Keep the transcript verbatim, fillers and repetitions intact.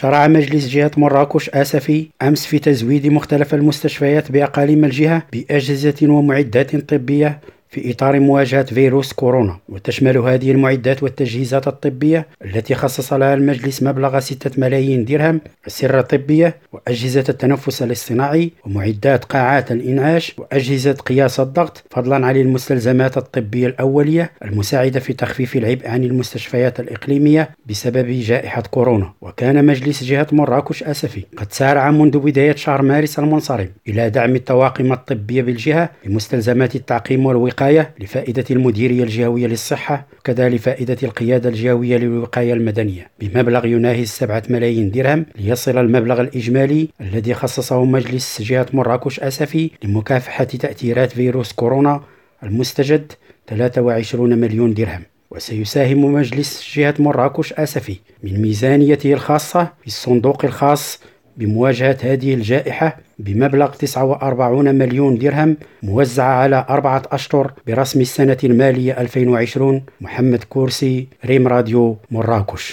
شرع مجلس جهة مراكش آسفي أمس في تزويد مختلف المستشفيات بأقاليم الجهة بأجهزة ومعدات طبية في إطار مواجهة فيروس كورونا، وتشمل هذه المعدات والتجهيزات الطبية التي خصص لها المجلس مبلغ ستة ملايين درهم السرة طبية، وأجهزة التنفس الاصطناعي، ومعدات قاعات الإنعاش، وأجهزة قياس الضغط، فضلا عن المستلزمات الطبية الأولية المساعدة في تخفيف العبء عن المستشفيات الإقليمية بسبب جائحة كورونا. وكان مجلس جهة مراكش آسفي قد سارع منذ بداية شهر مارس المنصرم إلى دعم الطواقم الطبية بالجهة بمستلزمات التعقيم والوقاية لفائدة المديرية الجهوية للصحة، وكذا لفائدة القيادة الجهوية للوقاية المدنية بمبلغ يناهز سبعة ملايين درهم، ليصل المبلغ الإجمالي الذي خصصه مجلس جهة مراكش آسفي لمكافحة تأثيرات فيروس كورونا المستجد ثلاثة وعشرين مليون درهم. وسيساهم مجلس جهة مراكش آسفي من ميزانيته الخاصة في الصندوق الخاص بمواجهة هذه الجائحة بمبلغ تسعة وأربعين مليون درهم موزعة على أربعة أشهر برسم السنة المالية ألفين وعشرين. محمد كورسي، ريم راديو مراكش.